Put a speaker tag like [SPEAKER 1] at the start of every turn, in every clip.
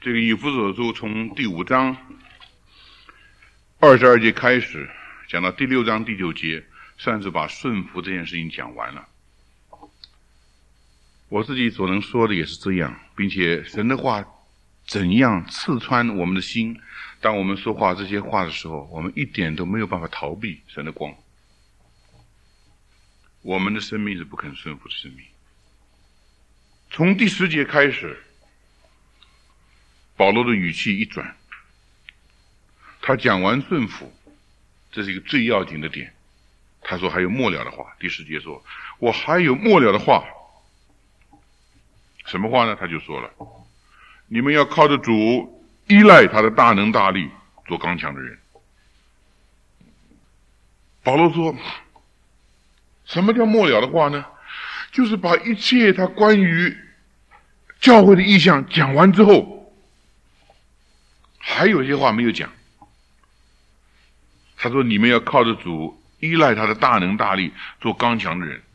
[SPEAKER 1] 这个以弗所书从第5章22节开始，讲到第6章第9节，算是把顺服这件事情讲完了。我自己所能说的也是这样，并且神的话怎样刺穿我们的心，当我们说话这些话的时候，我们一点都没有办法逃避神的光。我们的生命是不肯顺服的生命。从第10节开始，保罗的语气一转，他讲完顺服，这是一个最要紧的点。他说还有末了的话，第10节说，我还有末了的话。什么话呢？他就说了，你们要靠着主，依赖他的大能大力，做刚强的人。保罗说，什么叫末了的话呢？就是把一切他关于教会的意向讲完之后，还有一些话没有讲。他说你们要靠着主，依赖他的大能大力，做刚强的人。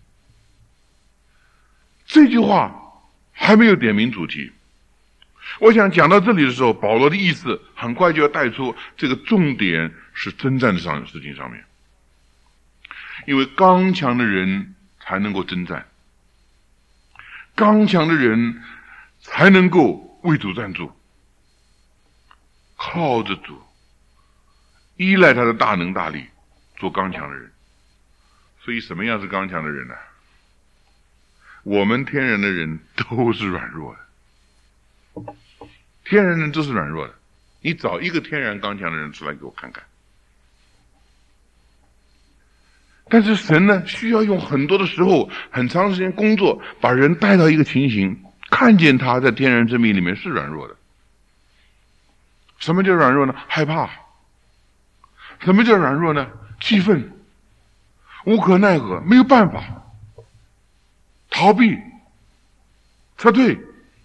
[SPEAKER 1] 这句话还没有点明主题。我想讲到这里的时候，保罗的意思很快就要带出这个重点是征战的事情上面。因为刚强的人才能够征战，刚强的人才能够为主站住，靠着主，依赖他的大能大力，做刚强的人。所以什么样是刚强的人呢？我们天然的人都是软弱的，天然人都是软弱的。你找一个天然刚强的人出来给我看看。但是神呢，需要用很多的时候，很长时间工作，把人带到一个情形，看见他在天然生命里面是软弱的。什么叫软弱呢？害怕。什么叫软弱呢？气愤，无可奈何，没有办法，逃避，撤退。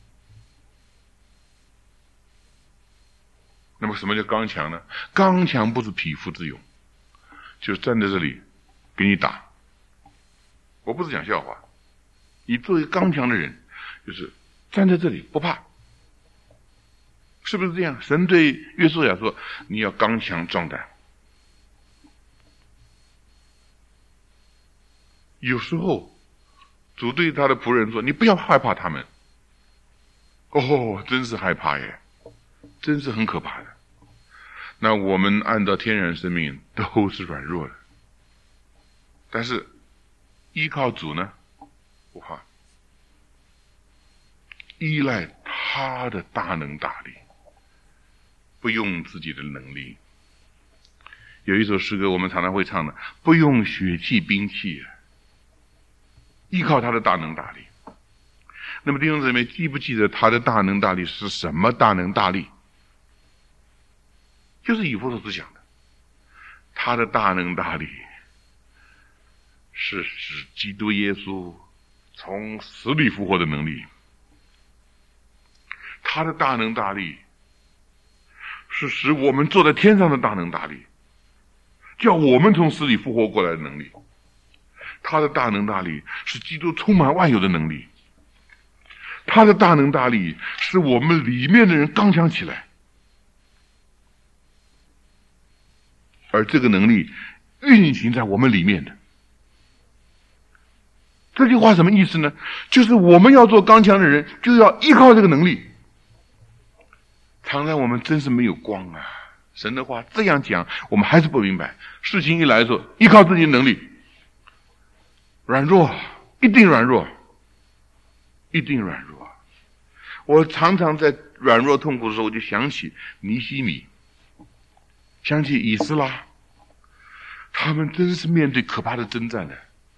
[SPEAKER 1] 那么什么叫刚强呢？刚强不是匹夫之勇，就是站在这里给你打。我不是讲笑话，你作为刚强的人，就是站在这里不怕。是不是这样？神对约书亚说，你要刚强壮胆。有时候主对他的仆人说，你不要害怕他们。哦，真是害怕耶，真是很可怕的。那我们按照天然生命都是软弱的，但是依靠主呢，不怕，依赖他的大能大力，不用自己的能力。有一首诗歌我们常常会唱的，不用血气兵器，依靠他的大能大力。那么弟兄姊妹，记不记得他的大能大力是什么大能大力？就是以弗所书讲的，他的大能大力是使基督耶稣从死里复活的能力，他的大能大力是使我们坐在天上的大能大力，叫我们从死里复活过来的能力。他的大能大力是基督充满万有的能力，他的大能大力是我们里面的人刚强起来。而这个能力运行在我们里面的。这句话什么意思呢？就是我们要做刚强的人，就要依靠这个能力。常常我们真是没有光啊！神的话这样讲，我们还是不明白。事情一来的时候，依靠自己的能力，软弱，一定软弱，一定软弱。我常常在软弱痛苦的时候，我就想起尼希米，想起以斯拉，他们真是面对可怕的征战的，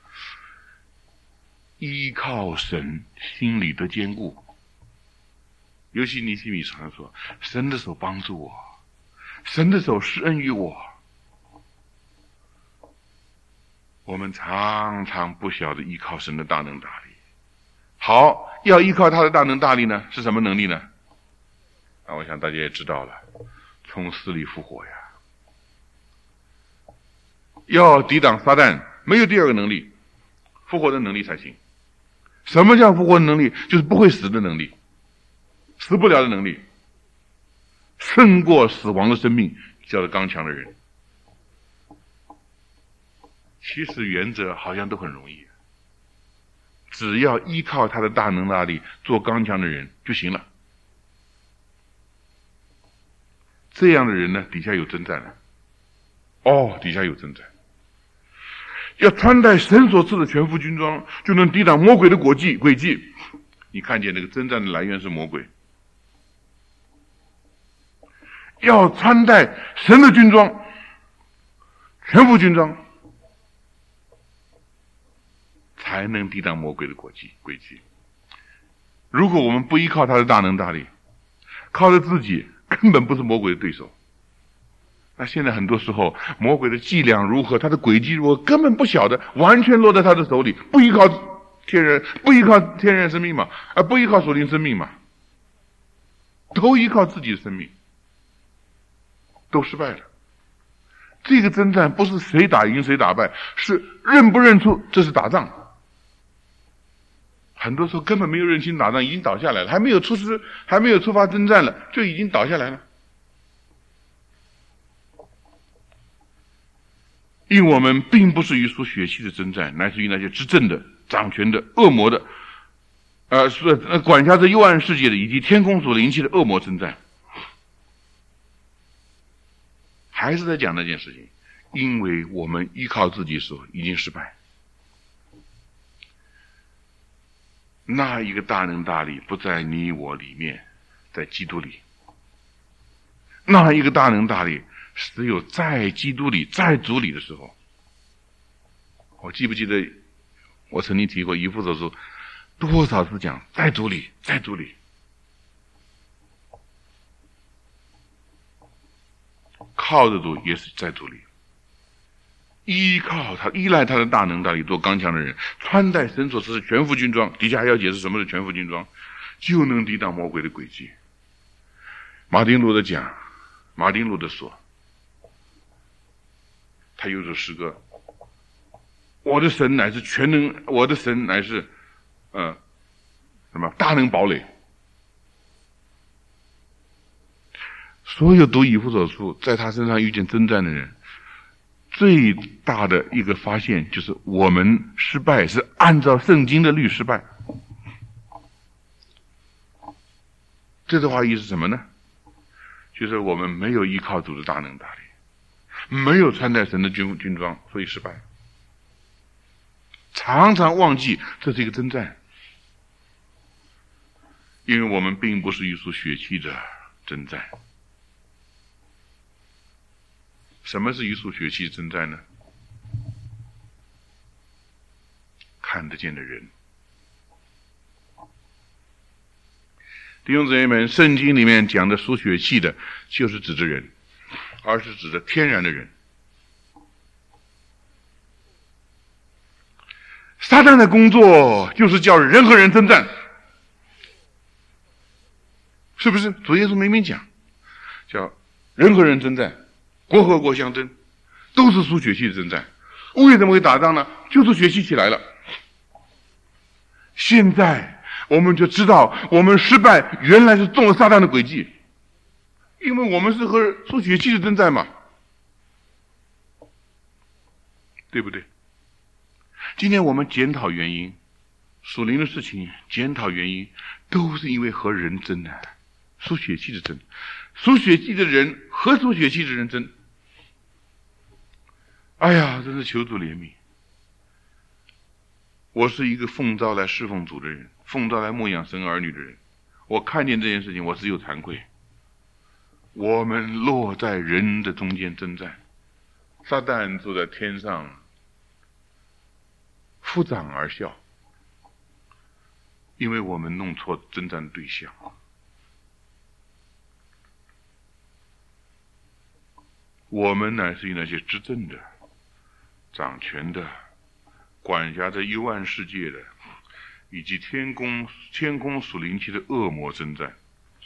[SPEAKER 1] 依靠神，心里的坚固。尤其尼希米常说，神的手帮助我，神的手施恩于我。我们常常不晓得依靠神的大能大力。好，要依靠他的大能大力呢，是什么能力呢？我想大家也知道了，从死里复活呀。要抵挡撒旦，没有第二个能力，复活的能力才行。什么叫复活的能力？就是不会死的能力，死不了的能力。 胜过死亡的生命，叫做刚强的人。其实原则好像都很容易，只要依靠他的大能大力做刚强的人就行了。这样的人呢，底下有征战了。底下有征战。要穿戴神所赐的全副军装，就能抵挡魔鬼的诡计。你看见那个征战的来源是魔鬼。要穿戴神的军装，全副军装，才能抵挡魔鬼的诡计。如果我们不依靠他的大能大力，靠着自己，根本不是魔鬼的对手。那现在很多时候，魔鬼的伎俩如何，他的诡计如何，根本不晓得，完全落在他的手里，不依靠天然生命嘛，不依靠属灵生命嘛，都依靠自己的生命，都失败了。这个征战不是谁打赢谁打败，是认不认出这是打仗。很多时候根本没有认清打仗，已经倒下来了，还没有出发征战了，就已经倒下来了。因为我们并不是与属血气的征战，乃是与那些执政的、掌权的、恶魔的，管辖着幽暗世界的，以及天空所灵气的恶魔征战。还是在讲那件事情，因为我们依靠自己的时候已经失败。那一个大能大力不在你我里面，在基督里。那一个大能大力只有在基督里，在主里的时候。我记不记得我曾经提过以弗所书多少次讲在主里，在主里。靠着主也是在主里，依赖他的大能大力做刚强的人，穿戴神所赐的全副军装，底下还要解释什么是全副军装，就能抵挡魔鬼的诡计。马丁路德说，他有首诗歌，我的神乃是全能，我的神乃是大能堡垒。所有读以弗所书在他身上遇见征战的人，最大的一个发现就是我们失败是按照圣经的律失败。这句话意思是什么呢？就是我们没有依靠主的大能大力，没有穿戴神的军装，所以失败。常常忘记这是一个征战，因为我们并不是与属血气的征战。什么是与属血气征战呢？看得见的人。弟兄姊妹们，圣经里面讲的属血气的，就是指着人，而是指着天然的人。撒旦的工作就是叫人和人征战，是不是？主耶稣明明讲，叫人和人征战，国和国相争，都是属血气的征战。为什么会打仗呢？就是血气起来了。现在我们就知道，我们失败原来是中了撒旦的诡计，因为我们是和属血气的征战嘛，对不对？今天我们检讨原因，属灵的事情检讨原因，都是因为和人争啊，属血气的争，属血气的人和属血气的人争。哎呀，真是求主怜悯！我是一个奉召来侍奉主的人，奉召来牧养神儿女的人，我看见这件事情，我只有惭愧。我们落在人的中间征战，撒旦坐在天上抚掌而笑，因为我们弄错征战对象。我们乃是与那些执政的、掌权的、管辖着幽暗世界的，以及天空属灵气的恶魔征战。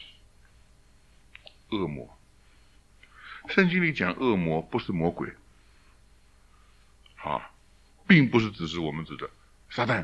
[SPEAKER 1] 恶魔，圣经里讲恶魔不是魔鬼并不是只是我们指的撒旦。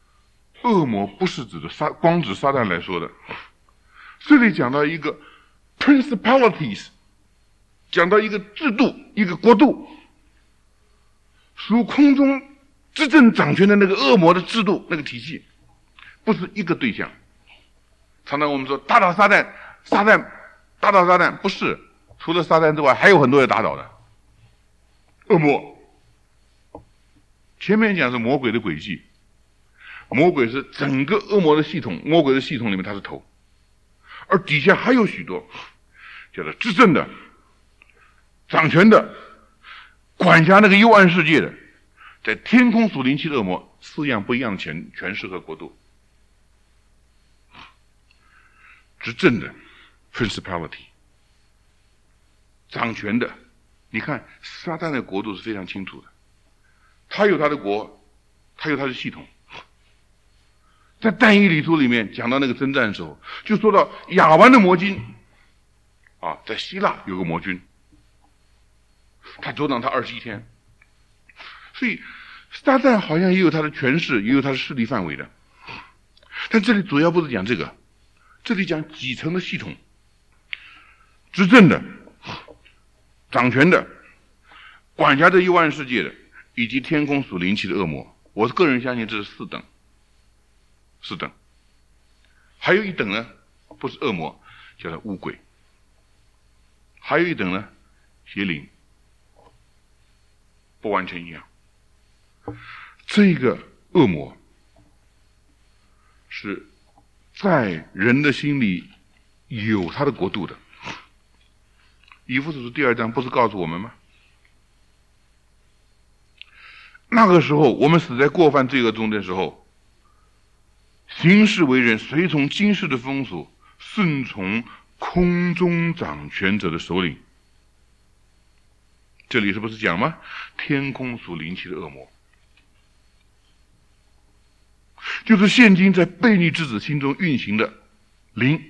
[SPEAKER 1] 恶魔不是指的光指撒旦来说的。这里讲到一个 principalities， 讲到一个制度，一个国度，属空中执政掌权的那个恶魔的制度，那个体系，不是一个对象。常常我们说打倒撒旦，打倒撒旦，不是，除了撒旦之外，还有很多要打倒的恶魔。前面讲是魔鬼的诡计，魔鬼是整个恶魔的系统，魔鬼的系统里面他是头，而底下还有许多叫做执政的、掌权的、管辖那个幽暗世界的，在天空属灵气的恶魔，四样不一样的权势和国度。执政的 principality， 掌权的，你看撒旦的国度是非常清楚的，他有他的国，他有他的系统。在但以理书里面讲到那个征战的时候，就说到亚湾的魔军啊，在希腊有个魔军，他阻挡他21天，所以撒旦好像也有他的权势，也有他的势力范围的。但这里主要不是讲这个，这里讲几层的系统，执政的、掌权的、管辖着幽暗世界的，以及天空属灵气的恶魔。我个人相信这是4等。还有一等呢，不是恶魔，叫做乌鬼。还有一等呢，邪灵，不完全一样。这个恶魔是在人的心里有他的国度的。以弗所书第2章不是告诉我们吗？那个时候我们死在过犯罪恶中的时候，行事为人随从今世的风俗，顺从空中掌权者的首领。这里是不是讲吗？天空属灵气的恶魔，就是现今在悖逆之子心中运行的灵。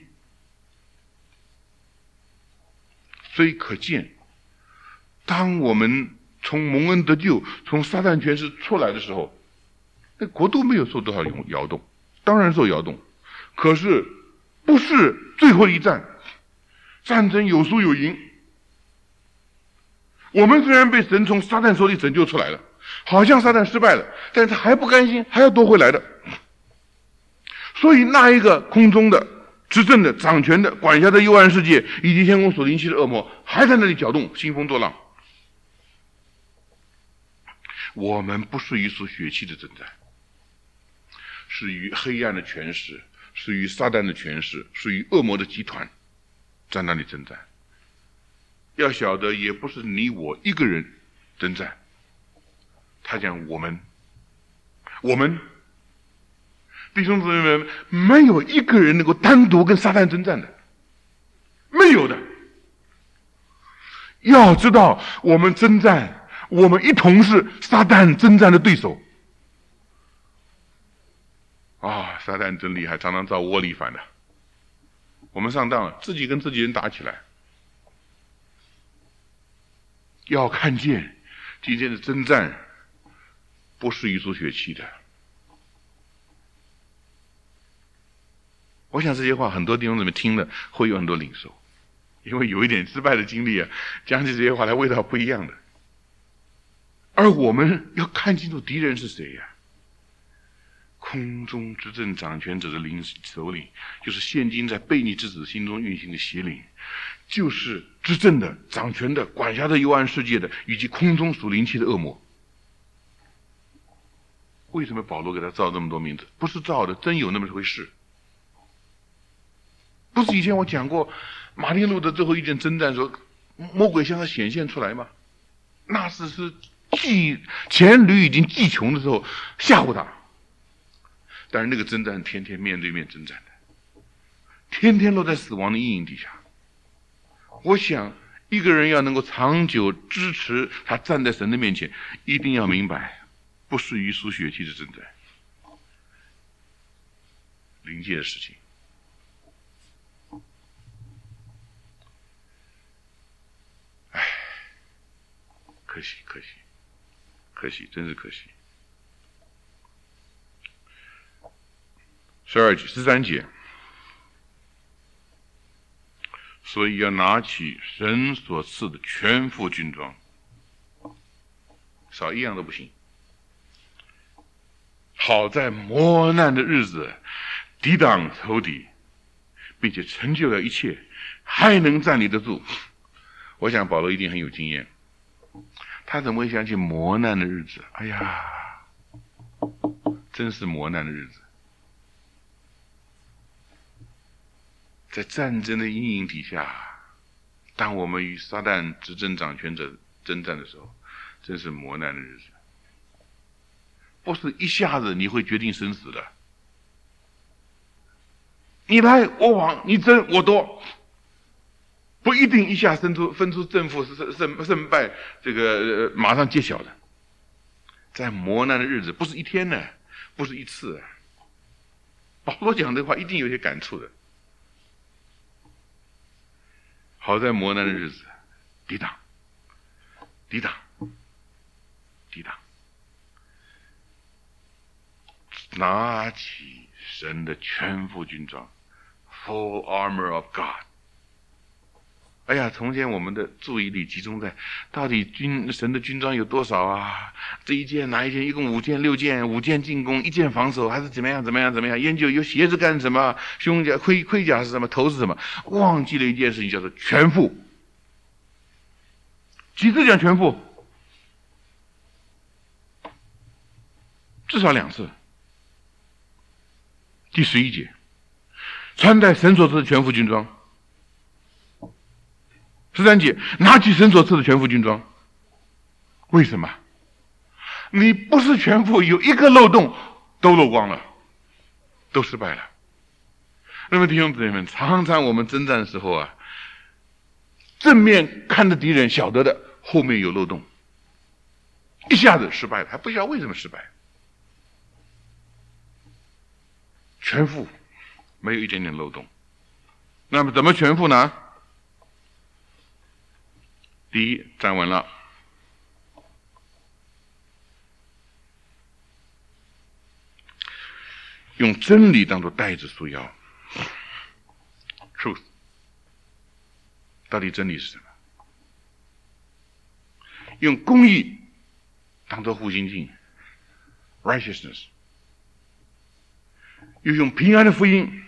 [SPEAKER 1] 所以可见，当我们从蒙恩得救，从撒旦权势出来的时候，那国度没有受多少摇动，当然受摇动，可是不是最后一战，战争有输有赢。我们虽然被神从撒旦手里拯救出来了，好像撒旦失败了，但是他还不甘心，还要夺回来的。所以那一个空中的执政的、掌权的、管辖的幽暗世界以及天空所灵气的恶魔还在那里搅动，兴风作浪。我们不是与属血气的征战，是与黑暗的权势，是与撒旦的权势，是与恶魔的集团在那里征战。要晓得，也不是你我一个人征战，他讲我们弟兄姊妹们，没有一个人能够单独跟撒旦征战的，没有的。要知道，我们征战，我们一同是撒旦征战的对手。撒旦真厉害，常常照窝里反的。我们上当了，自己跟自己人打起来。要看见今天的征战不是与属血气的。我想这些话很多弟兄姊妹听了会有很多领受，因为有一点失败的经历啊，讲起这些话来味道不一样的。而我们要看清楚敌人是谁呀？空中执政掌权者的领首领，就是现今在悖逆之子心中运行的邪灵，就是执政的、掌权的、管辖的幽暗世界的，以及空中属灵气的恶魔。为什么保罗给他造这么多名字？不是造的，真有那么回事。不是以前我讲过马丁路德最后一阵征战时候，魔鬼向他显现出来吗？那是前驴已经技穷的时候吓唬他。但是那个征战天天面对面征战的，天天都在死亡的阴影底下。我想一个人要能够长久支持他站在神的面前，一定要明白，不是与属血气的征战，灵界的事情。可惜，真是可惜。13节， 所以要拿起神所赐的全副军装，少一样都不行。好在磨难的日子抵挡仇敌，并且成就了一切，还能站立得住。我想保罗一定很有经验，他怎么会想起磨难的日子？哎呀，真是磨难的日子。在战争的阴影底下，当我们与撒旦执政掌权者征战的时候，真是磨难的日子。不是一下子你会决定生死的，你来我往，你争我夺，不一定一下分出胜负胜败，这个马上揭晓的。在磨难的日子，不是一天呢，不是一次。保罗讲的话一定有些感触的。好在磨难的日子，抵挡，拿起神的全副军装 ，Full Armor of God。哎呀，从前我们的注意力集中在到底神的军装有多少啊？这一件哪一件？一共5件、6件，5件进攻，1件防守，还是怎么样？研究有鞋子干什么？胸甲、盔甲是什么？头是什么？忘记了一件事情，叫做全副。几次讲全副？至少2次。第11节，穿戴神所赐的全副军装。13节，拿起神所赐的全副军装。为什么？你不是全副，有一个漏洞都漏光了，都失败了。那么弟兄姊妹们，常常我们征战的时候啊，正面看着敌人，晓得的后面有漏洞，一下子失败了，还不知道为什么失败。全副，没有一点点漏洞。那么怎么全副呢？第一，站稳了，用真理当作带子束腰 ，truth。到底真理是什么？用公义当作护心镜 ，righteousness。又用平安的福音，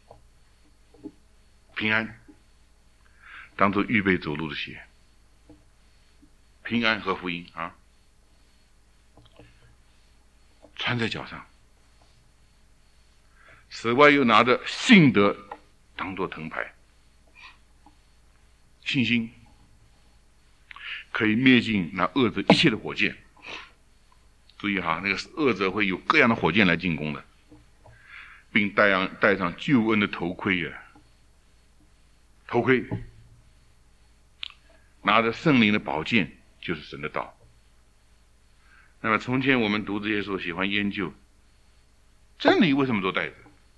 [SPEAKER 1] 平安当作预备走路的鞋，平安和福音啊，穿在脚上。此外又拿着信德当作藤牌，信心可以灭尽那恶者一切的火箭。注意哈，那个恶者会有各样的火箭来进攻的，并戴上救恩的头盔啊，头盔拿着圣灵的宝剑，就是神的道。那么从前我们读这些书喜欢研究真理为什么做带子，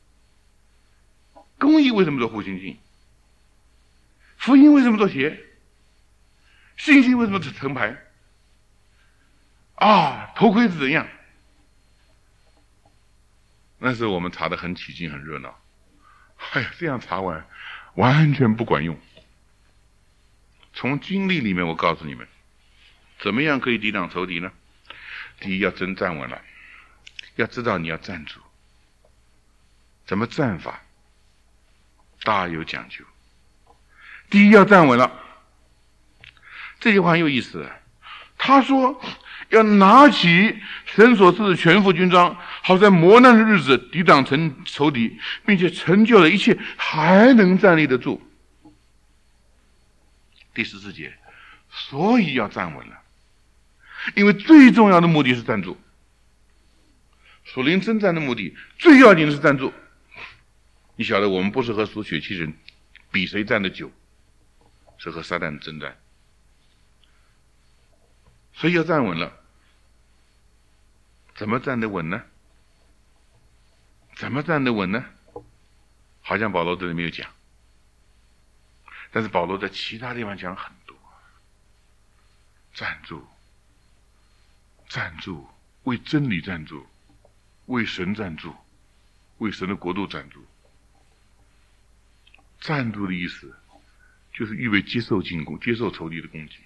[SPEAKER 1] 公义为什么做护心镜，福音为什么做鞋，信心为什么做藤牌啊？头盔是怎样？那时候我们查得很起劲很热闹，哎呀，这样查完全不管用。从经历里面我告诉你们，怎么样可以抵挡仇敌呢？第一，要真站稳了，要知道你要站住。怎么站法？大有讲究。第一，要站稳了。这句话很有意思，他说要拿起神所赐的全副军装，好在磨难的日子抵挡仇敌，并且成就了一切，还能站立得住。第14节，所以要站稳了，因为最重要的目的是站住。属灵征战的目的最要紧的是站住。你晓得我们不是和属血气人比谁站得久，是和撒旦征战。所以要站稳了。怎么站得稳呢？怎么站得稳呢？好像保罗这里没有讲，但是保罗在其他地方讲很多。站住，站住，为真理站住，为神站住，为神的国度站住。站住的意思就是预备接受进攻，接受仇敌的攻击。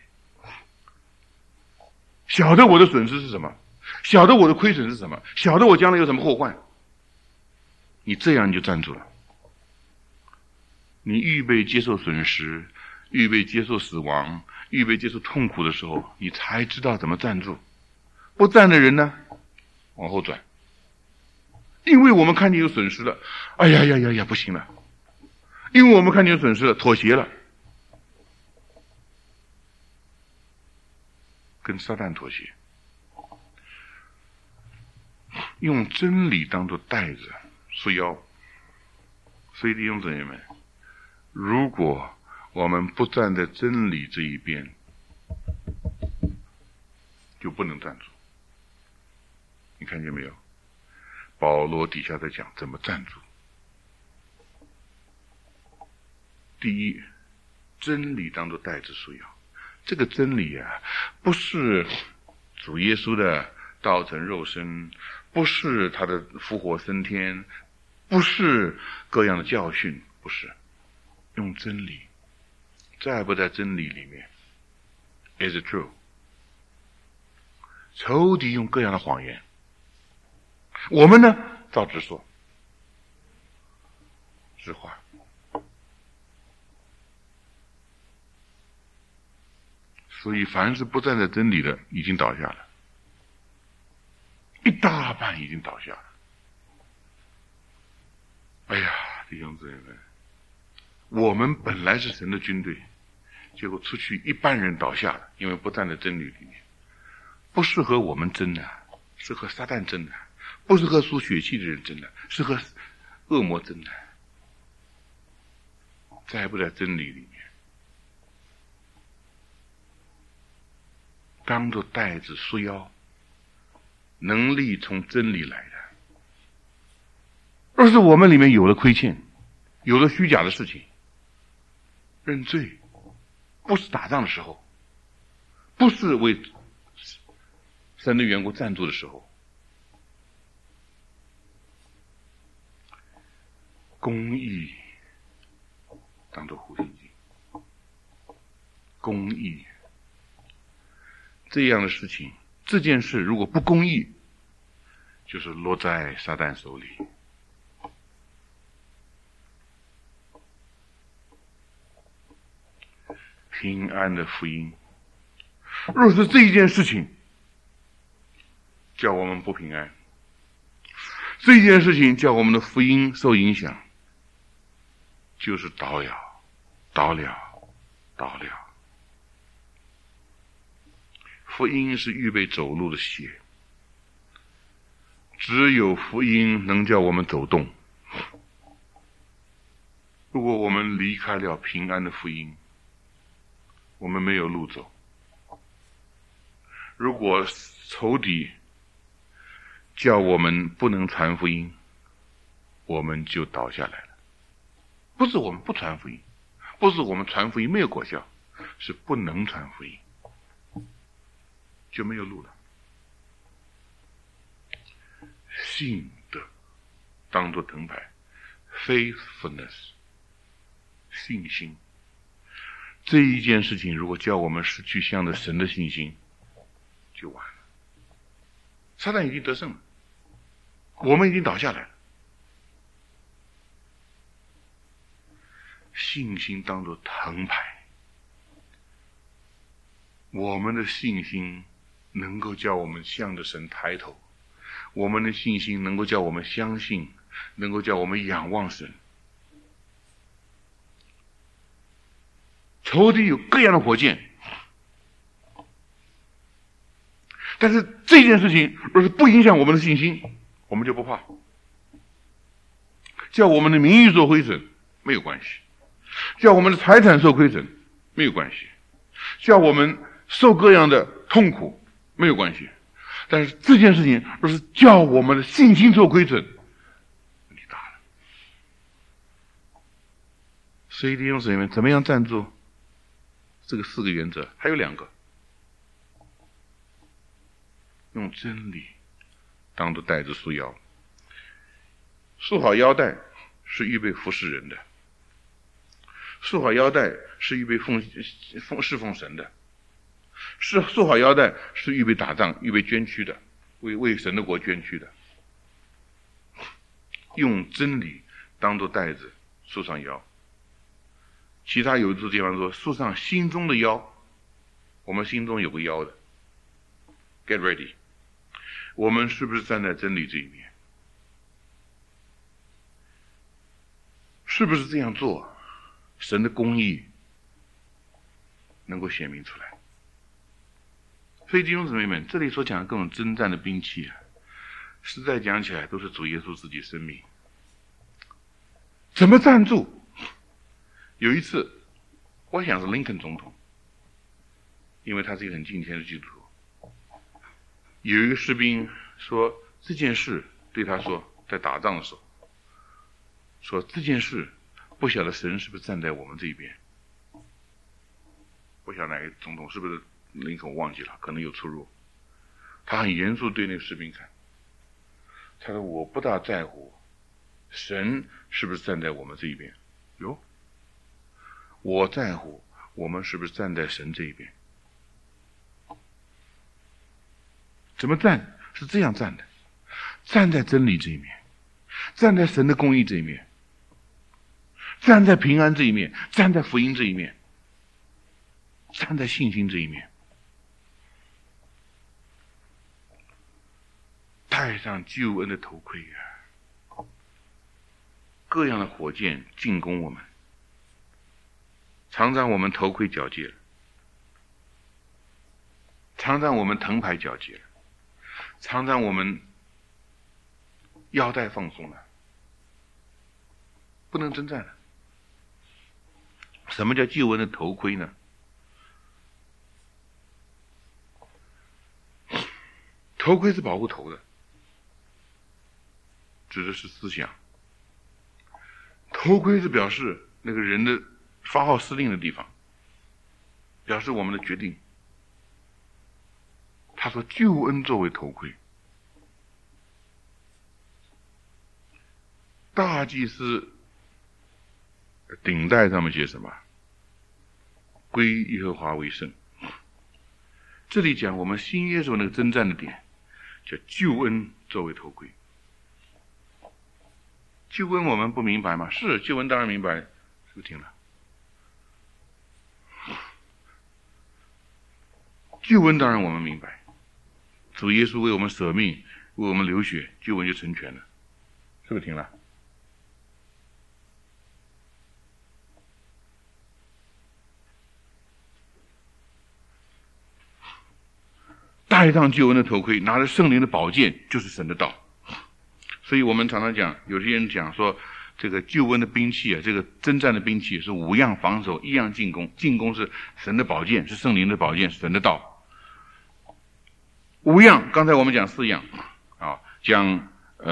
[SPEAKER 1] 晓得我的损失是什么，晓得我的亏损是什么，晓得我将来有什么祸患，你这样你就站住了。你预备接受损失，预备接受死亡，预备接受痛苦的时候，你才知道怎么站住。不站的人呢，往后转，因为我们看见有损失了，哎呀呀呀呀，不行了，因为我们看见有损失了，妥协了，跟撒旦妥协，用真理当作带子束腰。所以弟兄姊妹们，如果我们不站在真理这一边，就不能站住。你看见没有？保罗底下在讲怎么站住。第一，真理当作带子束腰。这个真理啊，不是主耶稣的道成肉身，不是他的复活升天，不是各样的教训，不是，用真理。在不在真理里面 ？Is it true？ 仇敌用各样的谎言，我们呢，照直说，实话。所以凡是不站在真理的，已经倒下了，一大半已经倒下了。哎呀，弟兄姊妹们，我们本来是神的军队，结果出去一半人倒下了，因为不站在真理里面。不是和我们争的，是和撒旦争的；不是和属血气的人争的，是和恶魔争的。在不在真理里面，当作带子束腰，能力从真理来的。若是我们里面有了亏欠，有了虚假的事情，认罪，不是打仗的时候，不是为神的缘故站住的时候，公义当作护心镜，公义这样的事情，这件事如果不公义，就是落在撒旦手里。平安的福音，若是这一件事情叫我们不平安，这件事情叫我们的福音受影响，就是倒了。福音是预备走路的鞋，只有福音能叫我们走动。如果我们离开了平安的福音，我们没有路走。如果仇敌叫我们不能传福音，我们就倒下来了。不是我们不传福音，不是我们传福音没有果效，是不能传福音，就没有路了。信德当作藤牌 ，faithfulness， 信心。这一件事情如果叫我们失去向着神的信心，就完了。撒旦已经得胜了，我们已经倒下来了。信心当作藤牌，我们的信心能够叫我们向着神抬头，我们的信心能够叫我们相信，能够叫我们仰望神。仇敌有各样的火箭，但是这件事情若是不影响我们的信心，我们就不怕。叫我们的名誉受亏损没有关系，叫我们的财产受亏损没有关系，叫我们受各样的痛苦没有关系，但是这件事情若是叫我们的信心受亏损，问题大了。所以弟兄姊妹们，怎么样站住这个4个原则？还有2个，用真理当作带子束腰。束好腰带是预备服侍人的， 束好腰带是预备侍奉神的，束好腰带是预备打仗、预备捐躯的，为神的国捐躯的。用真理当作带子束上腰。其他有的地方说束上心中的腰，我们心中有个腰的 ，get ready。我们是不是站在真理这一面？是不是这样做，神的公义能够显明出来？所以弟兄姊妹们，这里所讲的各种征战的兵器啊，实在讲起来都是主耶稣自己生命。怎么站住？有一次，我想是林肯总统，因为他是一个很敬虔的基督徒。有一个士兵说这件事对他说，在打仗的时候，说这件事不晓得神是不是站在我们这一边。不晓得哪个总统是不是林肯，我忘记了，可能有出入。他很严肃对那个士兵看，他说我不大在乎神是不是站在我们这一边，哟，我在乎我们是不是站在神这一边。怎么站？是这样站的，站在真理这一面，站在神的公义这一面，站在平安这一面，站在福音这一面，站在信心这一面，戴上救恩的头盔啊！各样的火箭进攻我们，常常我们头盔缴械了，常常我们藤牌缴械了，常常我们腰带放松了，不能征战了。什么叫救恩的头盔呢？头盔是保护头的，指的是思想。头盔是表示那个人的发号施令的地方，表示我们的决定。他说救恩作为头盔。大祭司顶带上面写什么？归耶和华为圣。这里讲我们新约时候那个征战的点，叫救恩作为头盔。救恩我们不明白吗？是，救恩当然明白，是不是听了？救恩当然我们明白，主耶稣为我们舍命，为我们流血，救恩就成全了，是不是听了？戴上救恩的头盔，拿着圣灵的宝剑，就是神的道。所以我们常常讲，有些人讲说，这个救恩的兵器啊，这个征战的兵器是5样防守，1样进攻。进攻是神的宝剑，是圣灵的宝剑，是神的道。5样，刚才我们讲4样啊，讲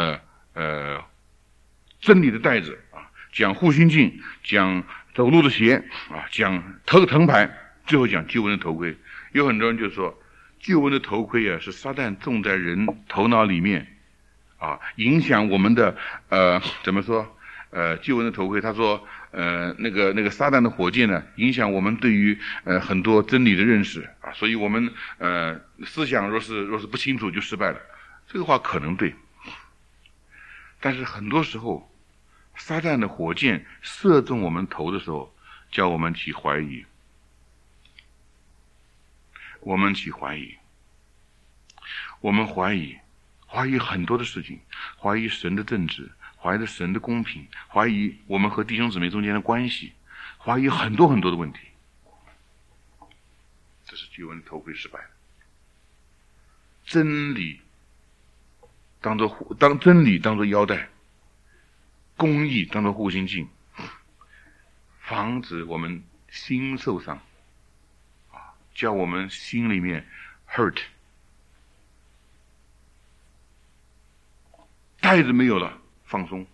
[SPEAKER 1] 真理的带子啊，讲护心镜，讲走路的鞋啊，讲藤牌，最后讲救恩的头盔。有很多人就说，救恩的头盔啊，是撒旦种在人头脑里面啊，影响我们的怎么说？救恩的头盔，他说那个撒旦的火箭呢，影响我们对于很多真理的认识啊，所以我们思想若是不清楚就失败了。这个话可能对，但是很多时候撒旦的火箭射中我们头的时候，叫我们起怀疑。我们起怀疑，我们怀疑很多的事情，怀疑神的正直，怀疑神的公平，怀疑我们和弟兄姊妹中间的关系，怀疑很多很多的问题。这是救恩头盔失败了。真理当真理当作腰带，公义当作护心镜，防止我们心受伤，叫我们心里面 hurt。 带子没有了，放松。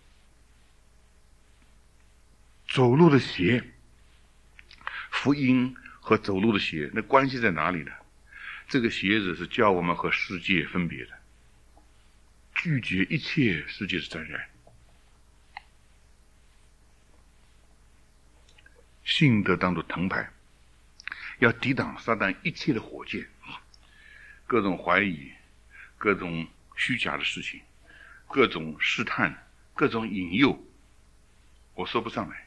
[SPEAKER 1] 走路的鞋，福音和走路的鞋那关系在哪里呢？这个鞋子是叫我们和世界分别的，拒绝一切世界的沾染。 信德当作藤牌，要抵挡撒旦一切的火箭，各种怀疑，各种虚假的事情，各种试探，各种引诱，我说不上来。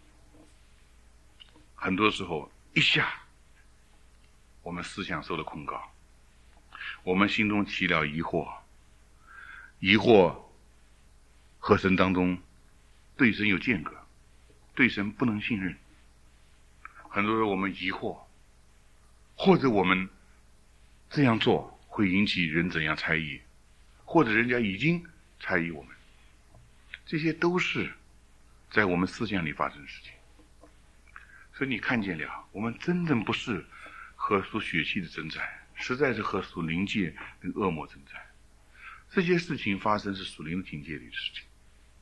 [SPEAKER 1] 很多时候一下我们思想受了控告，我们心中起了疑惑，疑惑和神当中对神有间隔，对神不能信任。很多时候我们疑惑，或者我们这样做会引起人怎样猜疑，或者人家已经猜疑我们，这些都是在我们思想里发生的事情。所以你看见了，我们真正不是和属血气的征战，实在是和属灵界跟恶魔征战。这些事情发生是属灵的境界里的事情。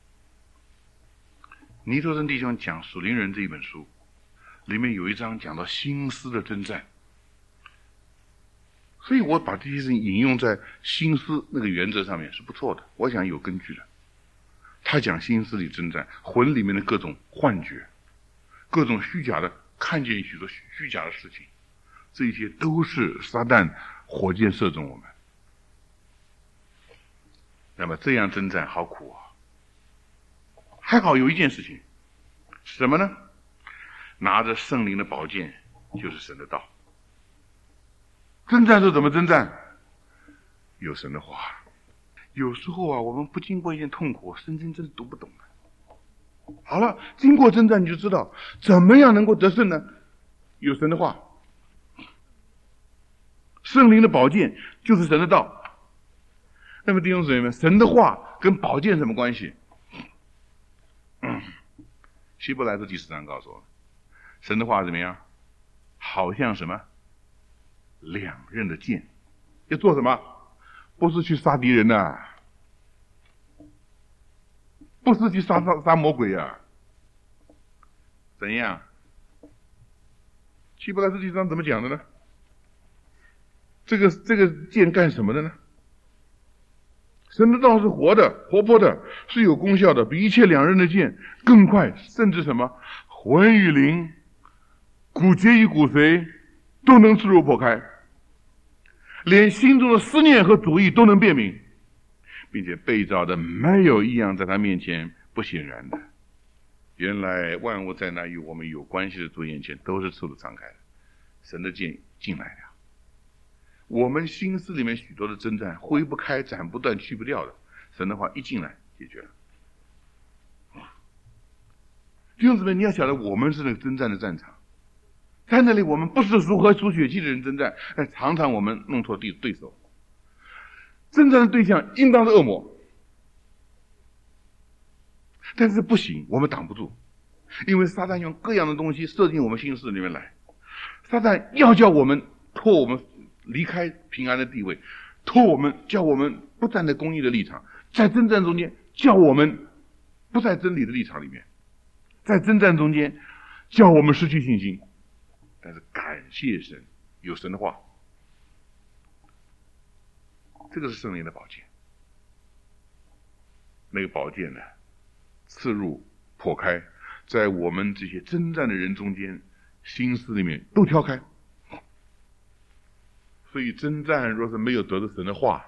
[SPEAKER 1] 尼托生弟兄讲属灵人这一本书，里面有一章讲到心思的征战，所以我把这些事情引用在心思那个原则上面是不错的，我想有根据的。他讲心思里征战，魂里面的各种幻觉，各种虚假的，看见许多虚假的事情，这些都是撒旦火箭射中我们。那么这样征战好苦啊！还好有一件事情，什么呢？拿着圣灵的宝剑，就是神的道。征战是怎么征战？有神的话。有时候啊，我们不经过一件痛苦，圣经真是读不懂的。好了，经过征战你就知道怎么样能够得胜呢？有神的话，圣灵的宝剑就是神的道。那么弟兄姊妹们，神的话跟宝剑什么关系？希伯来书第10章告诉我们，神的话怎么样？好像什么？两刃的剑。要做什么？不是去杀敌人呐、不是去杀魔鬼啊。怎样？希伯来书第10章怎么讲的呢？这个剑干什么的呢？神的道是活的、活泼的，是有功效的，比一切两刃的剑更快，甚至什么魂与灵、骨节与骨髓都能刺入破开，连心中的思念和主意都能辨明，并且被造的没有一样在他面前不显然的。原来万物在那与我们有关系的主眼前都是赤露敞开的，神的剑进来了。我们心思里面许多的征战挥不开、斩不断、去不掉的，神的话一进来解决了。弟兄姊妹，你要晓得，我们是那个征战的战场，在那里我们不是和属血气的人征战，但常常我们弄错对手。征战的对象应当是恶魔，但是不行，我们挡不住，因为撒旦用各样的东西射进我们心思里面来。撒旦要叫我们拖我们离开平安的地位，叫我们不站在公义的立场，在征战中间叫我们不在真理的立场里面，在征战中间叫我们失去信心。但是感谢神，有神的话，这个是圣灵的宝剑。那个宝剑呢，刺入破开，在我们这些征战的人中间，心思里面都挑开。所以征战若是没有得到神的话，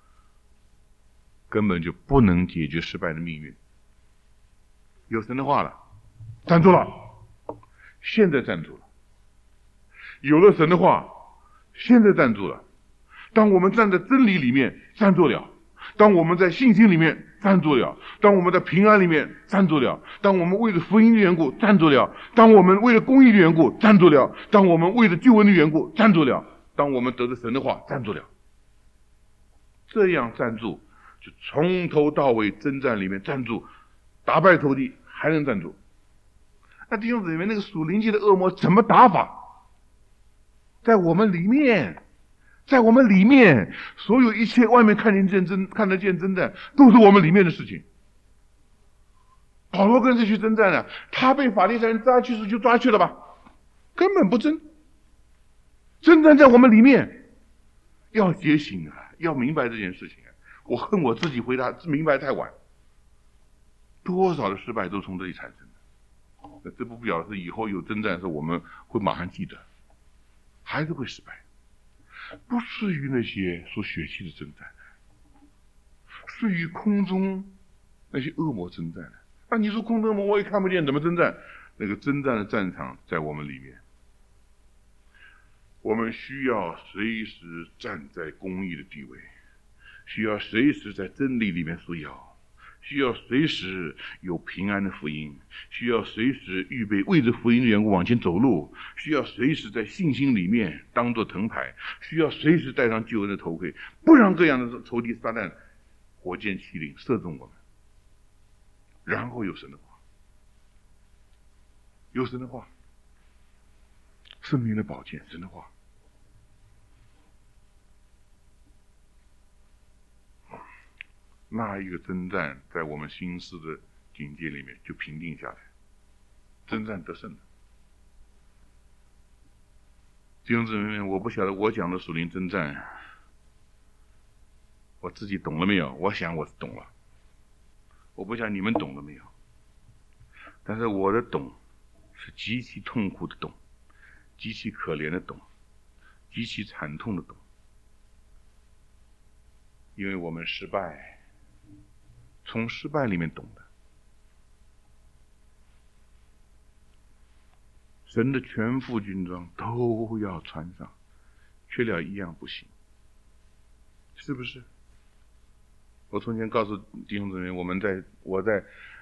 [SPEAKER 1] 根本就不能解决失败的命运。有神的话了，站住了，现在站住了。有了神的话，现在站住了。当我们站在真理里面站住了，当我们在信心里面站住了，当我们在平安里面站住了，当我们为了福音的缘故站住了，当我们为了公义的缘故站住了，当我们为了救恩的缘故站住了，当我们得着神的话站住了，这样站住就从头到尾征战里面站住，打败仇敌还能站住。那弟兄姊妹，那个属灵界的恶魔怎么打法？在我们里面，在我们里面，所有一切外面看得见征战，都是我们里面的事情。保罗跟谁去征战呢？他被法利赛人抓去就抓去了吧，根本不征。征战在我们里面，要觉醒啊，要明白这件事情啊。我恨我自己回答明白太晚，多少的失败都从这里产生的。 那这不表示以后有征战的时候我们会马上记得，还是会失败，不适于那些属血气的征战，适于空中那些恶魔征战的。那你说空中恶魔我也看不见，怎么征战？那个征战的战场在我们里面，我们需要随时站在公义的地位，需要随时在真理里面束腰，需要随时有平安的福音，需要随时预备为着福音的缘故往前走路，需要随时在信心里面当作藤牌，需要随时戴上救恩的头盔，不让各样的仇敌撒旦火箭欺凌射中我们。然后有神的话，有神的话，生命的宝剑，神的话。那一个征战在我们心思的境界里面就平定下来，征战得胜了。弟兄姊妹，我不晓得我讲的属灵征战我自己懂了没有？我想我是懂了，我不晓得你们懂了没有。但是我的懂是极其痛苦的懂，极其可怜的懂，极其惨痛的懂。因为我们失败，从失败里面懂的。神的全副军装都要穿上，缺了一样不行，是不是？我从前告诉弟兄姊妹，我在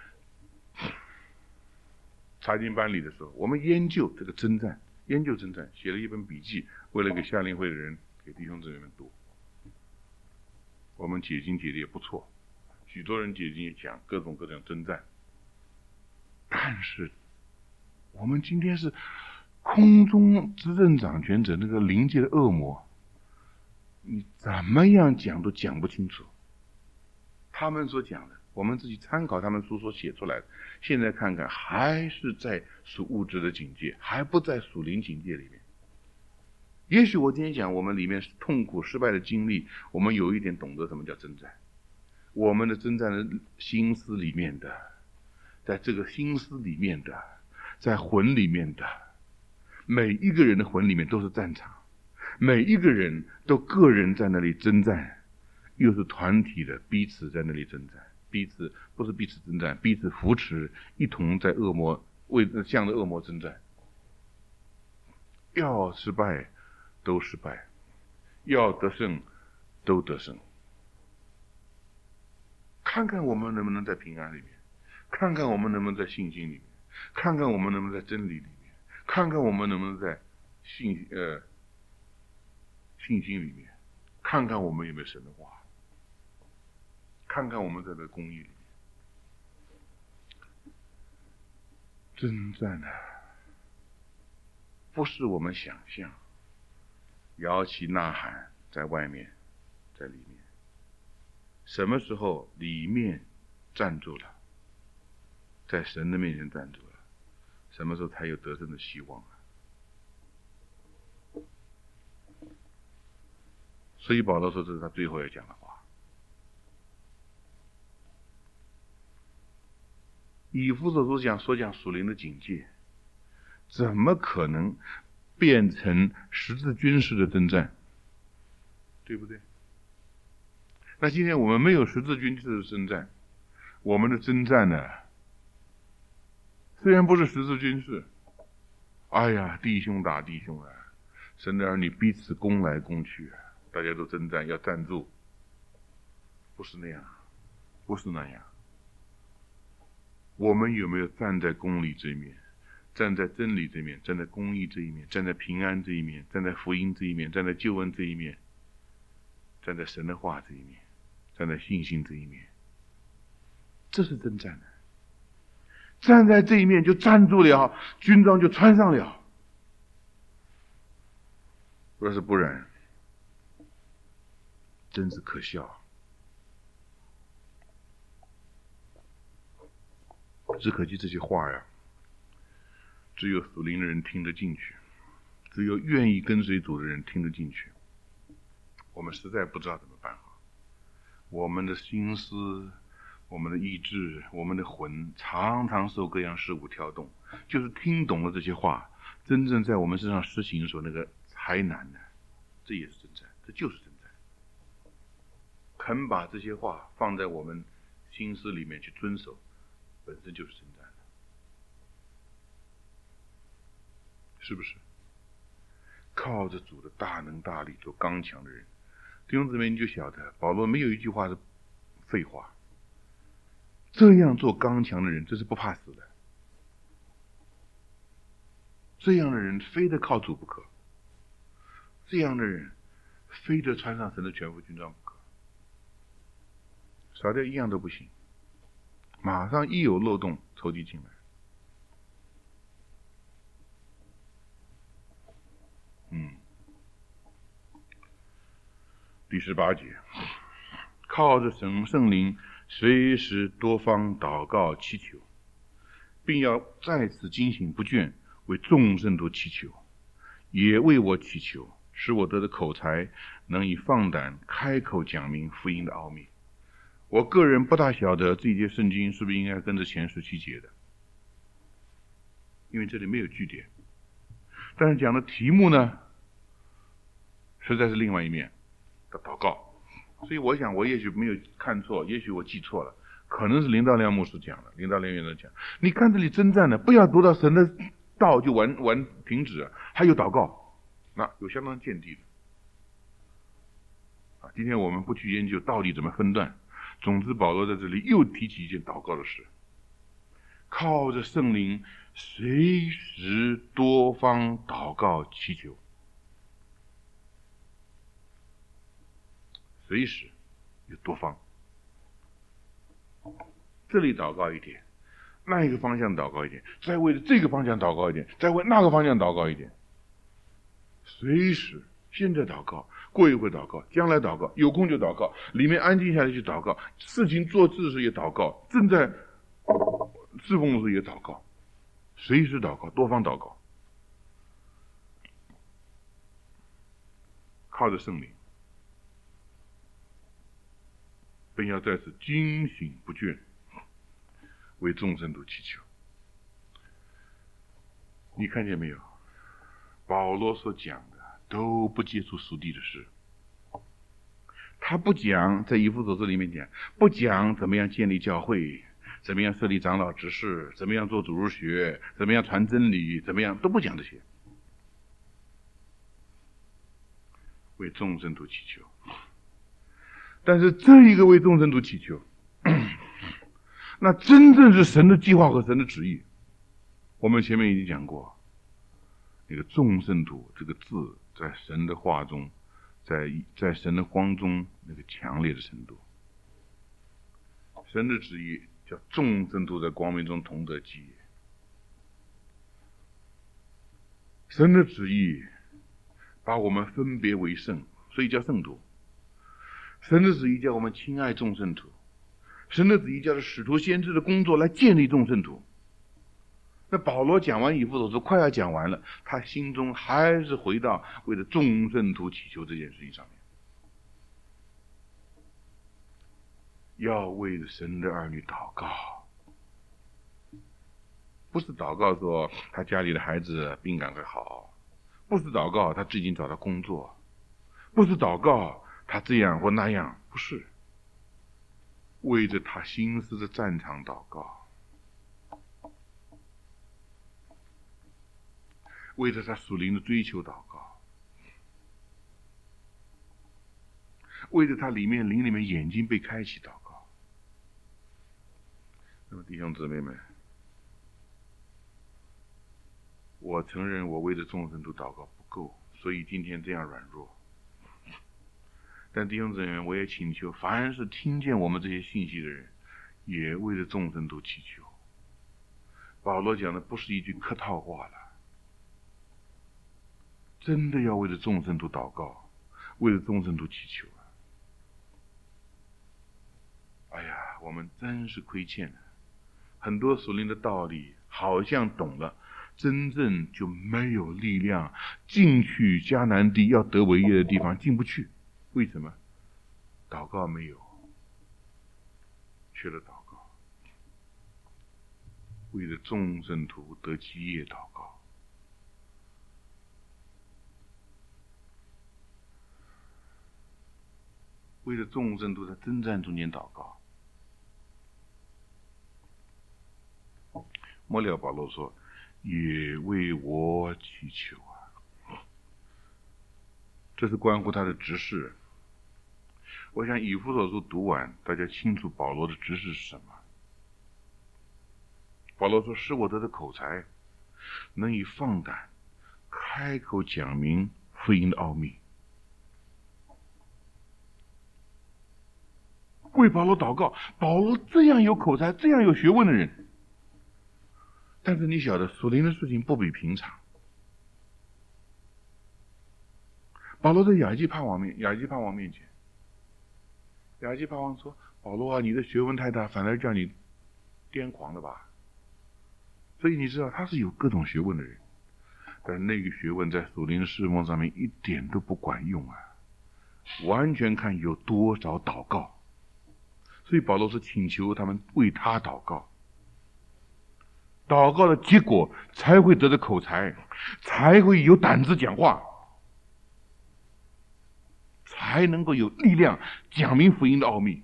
[SPEAKER 1] 查经班里的时候，我们研究这个征战，写了一本笔记，为了给夏令会的人，给弟兄姊妹们读。我们解经解的也不错，许多人解经也讲各种征战。但是我们今天是空中执政掌权者，那个灵界的恶魔，你怎么样讲都讲不清楚。他们所讲的，我们自己参考他们书所写出来的，现在看看还是在属物质的境界，还不在属灵境界里面。也许我今天讲我们里面是痛苦失败的经历，我们有一点懂得什么叫征战。我们的征战的心思里面的，在这个心思里面的，在魂里面的，每一个人的魂里面都是战场，每一个人都个人在那里征战，又是团体的彼此在那里征战，不是彼此征战，彼此扶持，一同在向着恶魔征战。要失败都失败，要得胜都得胜。看看我们能不能在平安里面，看看我们能不能在信心里面，看看我们能不能在真理里面，看看我们能不能在信心里面，看看我们有没有神的话，看看我们在这公义里面。征战啊，不是我们想象摇旗呐喊在外面，在里面。什么时候里面站住了，在神的面前站住了，什么时候才有得胜的希望啊？所以保罗说这是他最后要讲的话。以弗所所讲属灵的警戒，怎么可能变成十字军式的征战？对不对？那今天我们没有十字军式的征战，我们的征战呢，虽然不是十字军式，哎呀，弟兄打弟兄啊，神的儿女彼此攻来攻去啊，大家都征战，要站住，不是那样，不是那样。我们有没有站在公理这一面，站在真理这一面，站在公义这一面，站在平安这一面，站在福音这一面，站在救恩这一面，站在神的话这一面，站在信心这一面？这是征战的。站在这一面就站住了，军装就穿上了。若是不然，真是可笑。只可惜这些话呀，只有属灵的人听得进去，只有愿意跟随主的人听得进去。我们实在不知道怎么办好。我们的心思，我们的意志，我们的魂，常常受各样事物挑动， 就是听懂了这些话，真正在我们身上实行的时候，那个才难呢。这也是征战，这就是征战。肯把这些话放在我们心思里面去遵守，本身就是征战了，是不是？靠着主的大能大力做刚强的人，弟兄姊妹，你就晓得保罗没有一句话是废话。这样做刚强的人，这是不怕死的。这样的人非得靠主不可，这样的人非得穿上神的全副军装不可，少掉一样都不行。马上一有漏洞，仇敌进来。第18节，靠着圣灵，随时多方祷告祈求，并要再次警醒不倦，为众圣徒祈求，也为我祈求，使我得的口才能以放胆开口讲明福音的奥秘。我个人不大晓得这一节圣经是不是应该跟着前17节的，因为这里没有句点，但是讲的题目呢，实在是另外一面的祷告。所以我想我也许没有看错，也许我记错了，可能是林道亮牧师讲的，林道亮院长讲，你看这里征战的，不要读到神的道就完停止，还有祷告，那有相当见地的。今天我们不去研究到底怎么分段，总之保罗在这里又提起一件祷告的事，靠着圣灵随时多方祷告祈求，随时有多方，这里祷告一点，那一个方向祷告一点，再为这个方向祷告一点，再为那个方向祷告一点，随时，现在祷告，过一会祷告，将来祷告，有空就祷告，里面安静下来去祷告，事情做事时也祷告，正在侍奉的时候也祷告，随时祷告，多方祷告，靠着圣灵，并要在此警醒不倦，为众圣徒祈求。你看见没有？保罗所讲的都不接触属地的事，他不讲，在以弗所书里面讲，不讲怎么样建立教会，怎么样设立长老执事，怎么样做主日学，怎么样传真理，怎么样都不讲这些，为众圣徒祈求。但是这一个为众圣徒祈求，那真正是神的计划和神的旨意。我们前面已经讲过，那个众圣徒这个字在神的话中，在神的光中那个强烈的程度。神的旨意叫众圣徒在光明中同得基业。神的旨意把我们分别为圣，所以叫圣徒。神的旨意叫我们亲爱众圣徒，神的旨意叫做使徒先知的工作来建立众圣徒。那保罗讲完以弗所书快要讲完了，他心中还是回到为了众圣徒祈求这件事情上面，要为了神的儿女祷告，不是祷告说他家里的孩子病赶快好，不是祷告他最近找到工作，不是祷告他这样或那样，不是，为着他心思的战场祷告，为着他属灵的追求祷告，为着他灵里面眼睛被开启祷告。那么弟兄姊妹们，我承认我为着众圣徒祷告不够，所以今天这样软弱。但弟兄姊妹们，我也请求凡是听见我们这些信息的人，也为了众圣徒祈求。保罗讲的不是一句客套话了，真的要为了众圣徒祷告，为了众圣徒祈求啊！哎呀，我们真是亏欠了，很多属灵的道理好像懂了，真正就没有力量进去迦南地要得为业的地方进不去。为什么？祷告没有，缺了祷告。 为了众圣徒得基业祷告。为了众圣徒在征战中间祷告。末了保罗说，也为我祈求啊。这是关乎他的职事。我想以弗所书读完，大家清楚保罗的职事是什么。保罗说，使我得的口才能以放胆开口讲明福音的奥秘。为保罗祷告，保罗这样有口才，这样有学问的人，但是你晓得属灵的事情不比平常。保罗在亚基帕王面前，亚基帕王说，保罗啊，你的学问太大，反而叫你癫狂了吧。所以你知道他是有各种学问的人，但那个学问在属灵的事奉上面一点都不管用啊，完全看有多少祷告。所以保罗是请求他们为他祷告，祷告的结果才会得到口才，才会有胆子讲话，才能够有力量讲明福音的奥秘。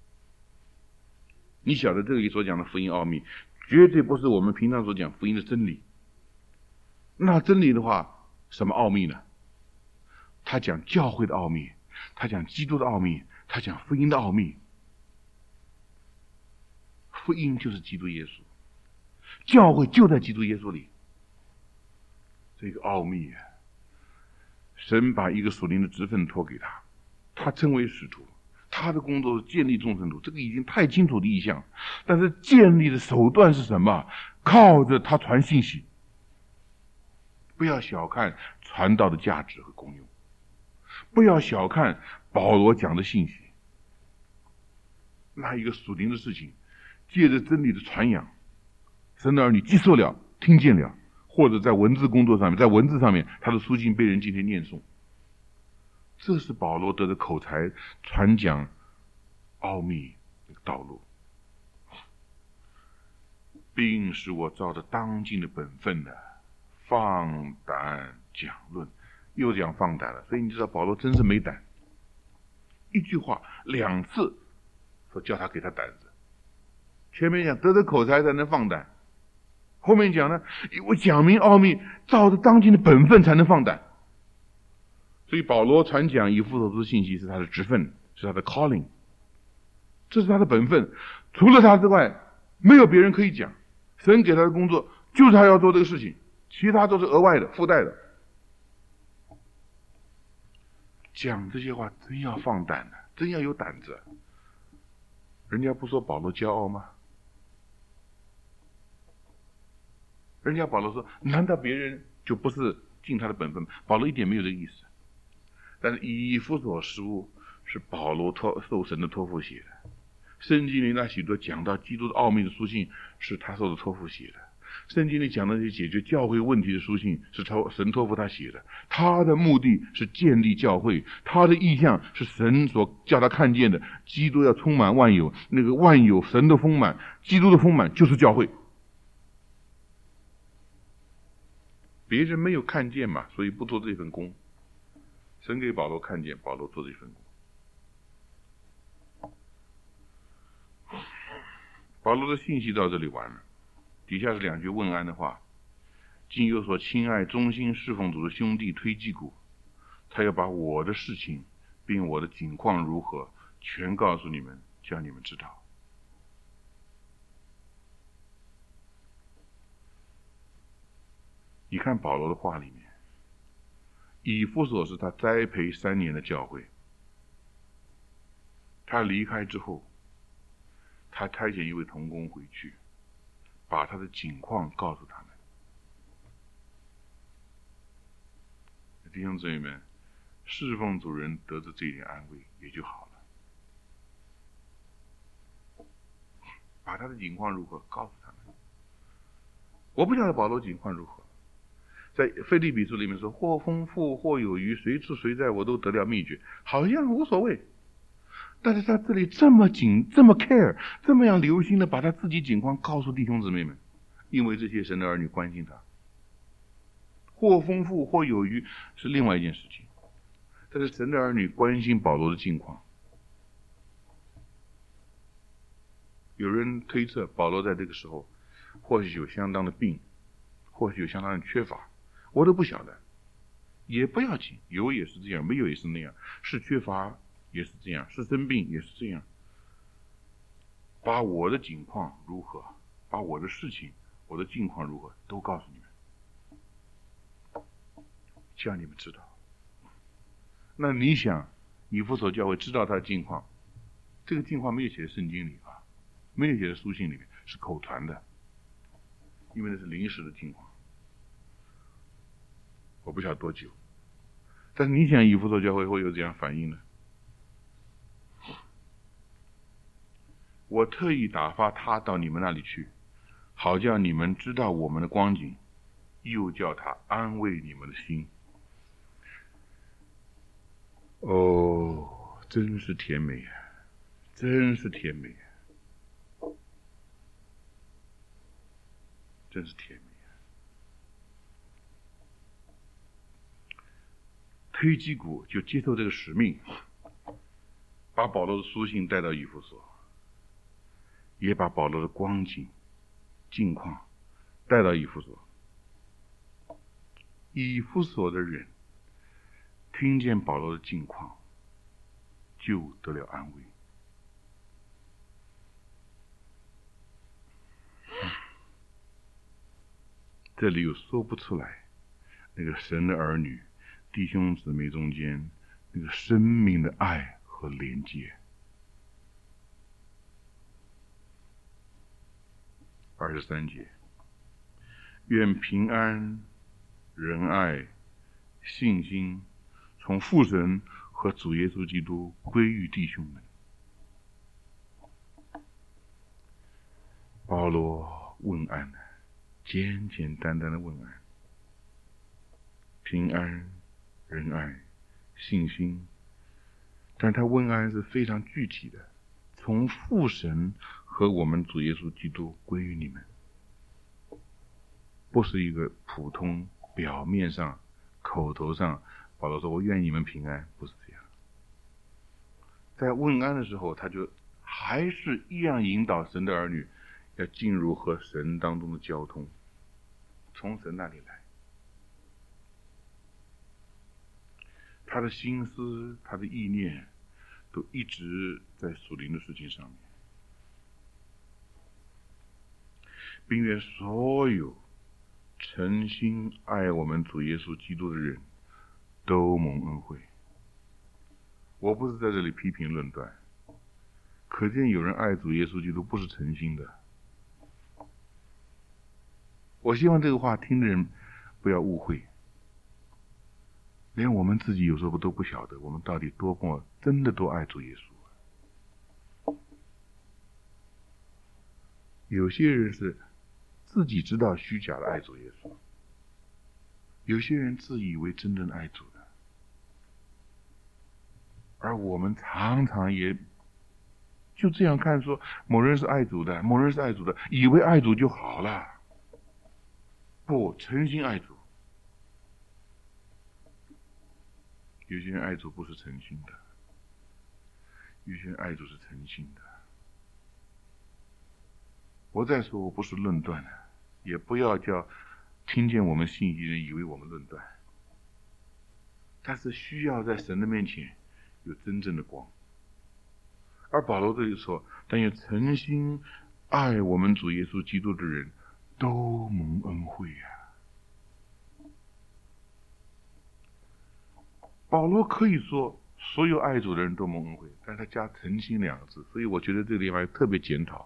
[SPEAKER 1] 你晓得这里所讲的福音奥秘，绝对不是我们平常所讲福音的真理。那真理的话，什么奥秘呢？他讲教会的奥秘，他讲基督的奥秘，他讲福音的奥秘。福音就是基督耶稣，教会就在基督耶稣里。这个奥秘啊，神把一个属灵的职分托给他，他称为使徒，他的工作是建立众圣徒，这个已经太清楚的意象。但是建立的手段是什么？靠着他传信息。不要小看传道的价值和功用，不要小看保罗讲的信息。那一个属灵的事情，借着真理的传扬，神的儿女接受了，听见了，或者在文字工作上面，在文字上面，他的书信被人今天念诵。这是保罗得的口才传讲奥秘的道路，并使我照着当今的本分的放胆讲论。又讲放胆了，所以你知道保罗真是没胆，一句话2次说叫他给他胆子。前面讲得的口才才能放胆，后面讲呢，我讲明奥秘，照着当今的本分才能放胆。所以保罗传讲以弗所书信息是他的职分，是他的 calling， 这是他的本分。除了他之外，没有别人可以讲。神给他的工作就是他要做这个事情，其他都是额外的、附带的。讲这些话真要放胆的，真要有胆子。人家不说保罗骄傲吗？人家保罗说，难道别人就不是尽他的本分？保罗一点没有这个意思。但是以弗所书是保罗受神的托付写的，圣经里那许多讲到基督的奥秘的书信是他受的托付写的，圣经里讲的那些解决教会问题的书信是神托付他写的。他的目的是建立教会，他的意向是神所叫他看见的，基督要充满万有，那个万有神的丰满，基督的丰满就是教会。别人没有看见嘛，所以不做这份工。神给保罗看见，保罗做这份工。保罗的信息到这里完了，底下是2句问安的话。今有所亲爱忠心侍奉主的兄弟推基古，他要把我的事情并我的景况如何全告诉你们，叫你们知道。你看保罗的话里面，以弗所是他栽培3年的教会，他离开之后，他差遣一位同工回去，把他的景况告诉他们。弟兄姊妹们，侍奉主人得着这一点安慰也就好了。把他的景况如何告诉他们。我不晓得保罗景况如何，在腓立比书里面说，或丰富或有余，随处随在我都得了秘诀，好像无所谓。但是他这里这么 care， 这么样留心的把他自己景况告诉弟兄姊妹们， 因为这些神的儿女关心他，或丰富或有余是另外一件事情。但是神的儿女关心保罗的境况。有人推测保罗在这个时候或许有相当的病，或许有相当的缺乏，我都不晓得，也不要紧，有也是这样，没有也是那样，是缺乏也是这样，是生病也是这样。把我的境况如何，把我的事情，我的境况如何都告诉你们，叫你们知道。那你想以弗所教会知道他的境况，这个境况没有写在圣经里啊，没有写在书信里面，是口传的，因为那是临时的境况，我不晓得多久。但是你想以弗所教会会有这样反应呢？我特意打发他到你们那里去，好叫你们知道我们的光景，又叫他安慰你们的心。哦，真是甜美啊，真是甜美啊，真是甜美啊。推基古就接受这个使命，把保罗的书信带到以弗所，也把保罗的光景境况带到以弗所。以弗所的人听见保罗的境况，就得了安慰。这里有说不出来那个神的儿女弟兄姊妹中间那个生命的爱和连接。23节，愿平安、仁爱、信心从父神和主耶稣基督归于弟兄们。保罗问安，简简单单的问安，平安、仁爱、信心，但他问安是非常具体的，从父神和我们主耶稣基督归于你们，不是一个普通表面上口头上保罗说我愿你们平安，不是这样。在问安的时候，他就还是一样引导神的儿女要进入和神当中的交通，从神那里来。他的心思，他的意念都一直在属灵的事情上面，并愿所有诚心爱我们主耶稣基督的人都蒙恩惠。我不是在这里批评论断，可见有人爱主耶稣基督不是诚心的。我希望这个话听的人不要误会，连我们自己有时候都不晓得我们到底真的多爱主耶稣。有些人是自己知道虚假的爱主耶稣，有些人自以为真正爱主的，而我们常常也就这样看说某人是爱主的，某人是爱主的，以为爱主就好了。不，诚心爱主。有些人爱主不是诚心的，有些人爱主是诚心的。我再说，我不是论断的，也不要叫听见我们信息人以为我们论断，但是需要在神的面前有真正的光。而保罗这里说，但愿诚心爱我们主耶稣基督的人都蒙恩惠啊。保罗可以说所有爱主的人都蒙恩惠，但他加诚心两个字，所以我觉得这个地方特别检讨。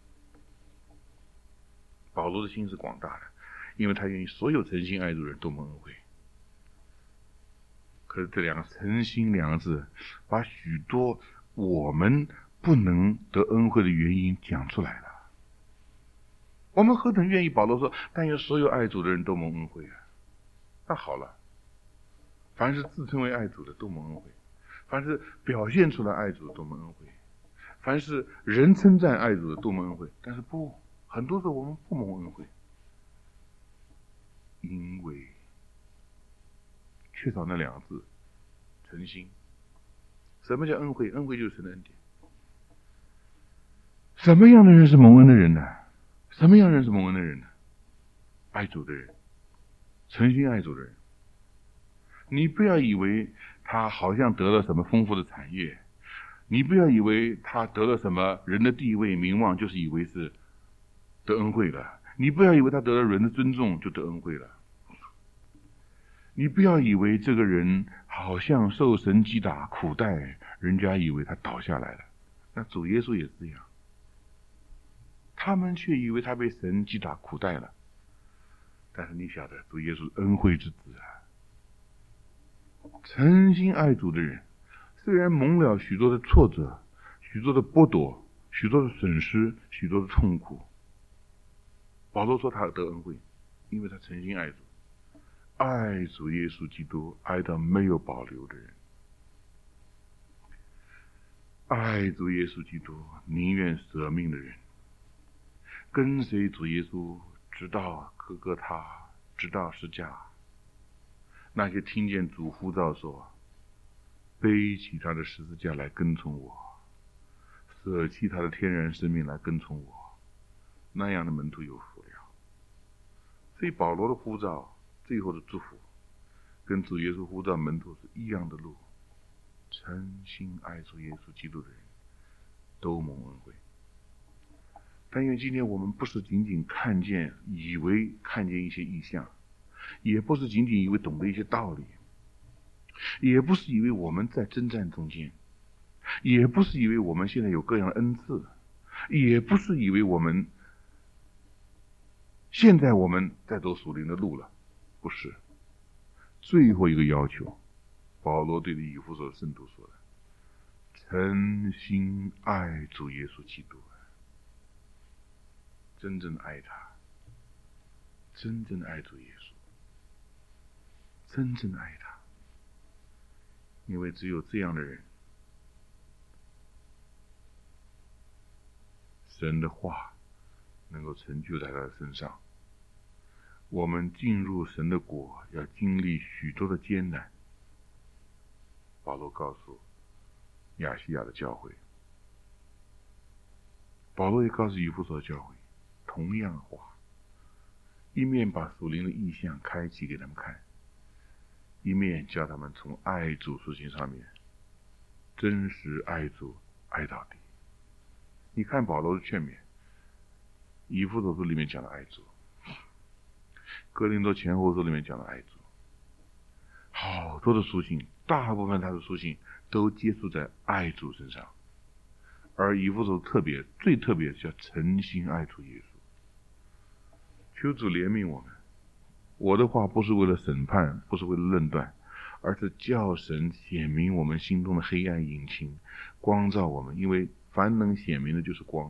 [SPEAKER 1] 保罗的心是广大的，因为他愿意所有诚心爱主的人都蒙恩惠。可是这两个诚心两个字，把许多我们不能得恩惠的原因讲出来了。我们何等愿意保罗说，但愿所有爱主的人都蒙恩惠啊。那好了，凡是自称为爱主的都蒙恩惠，凡是表现出来爱主的都蒙恩惠，凡是人称赞爱主的都蒙恩惠。但是不，很多时候我们不蒙恩惠， 因为缺少那两个字，诚心。什么叫恩惠？恩惠就是神的恩典。什么样的人是蒙恩的人呢？什么样的人是蒙恩的人呢？爱主的人，诚心爱主的人。你不要以为他好像得了什么丰富的产业，你不要以为他得了什么人的地位名望，就是以为是得恩惠了。你不要以为他得了人的尊重就得恩惠了。你不要以为这个人好像受神击打苦待，人家以为他倒下来了。那主耶稣也是这样，他们却以为他被神击打苦待了。但是你晓得，主耶稣恩惠之子啊，诚心爱主的人，虽然蒙了许多的挫折、许多的剥夺、许多的损失、许多的痛苦，保罗说他得恩惠，因为他诚心爱主。爱主耶稣基督，爱到没有保留的人，爱主耶稣基督，宁愿舍命的人，跟随主耶稣直到各个他，直到十架。那些听见主呼召说，背起他的十字架来跟从我，舍弃他的天然生命来跟从我，那样的门徒有福了。所以保罗的呼召，最后的祝福，跟主耶稣呼召门徒是一样的路。诚心爱主耶稣基督的人，都蒙恩惠。但愿今天我们不是仅仅看见、以为看见一些异象，也不是仅仅以为懂得一些道理，也不是以为我们在征战中间，也不是以为我们现在有各样的恩赐，也不是以为我们现在我们在走属灵的路了，不是。最后一个要求，保罗对以弗所圣徒说的，诚心爱主耶稣基督，真正爱他，真正爱主耶稣，真正爱他。因为只有这样的人，神的话能够成就在他的身上。我们进入神的国，要经历许多的艰难。保罗告诉亚细亚的教会，保罗也告诉以弗所的教会同样的话，一面把属灵的意象开启给他们看，一面叫他们从爱主事情上面真实爱主，爱到底。你看保罗的劝勉，以弗所书里面讲的爱主，哥林多前后书里面讲的爱主，好多的书信，大部分他的书信都接触在爱主身上，而以弗所最特别叫诚心爱主耶稣。求主怜悯我们，我的话不是为了审判，不是为了论断，而是叫神显明我们心中的黑暗隐情，光照我们，因为凡能显明的就是光，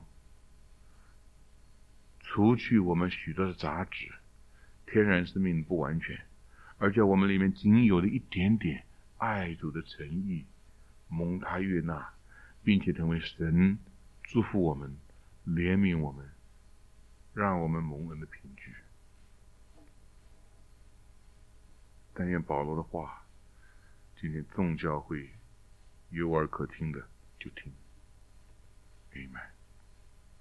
[SPEAKER 1] 除去我们许多的杂质，天然生命不完全，而叫我们里面仅有的一点点爱主的诚意蒙他悦纳，并且成为神祝福我们、怜悯我们、让我们蒙恩的凭据。但愿保罗的话，今天众教会有耳可听的就听。Amen。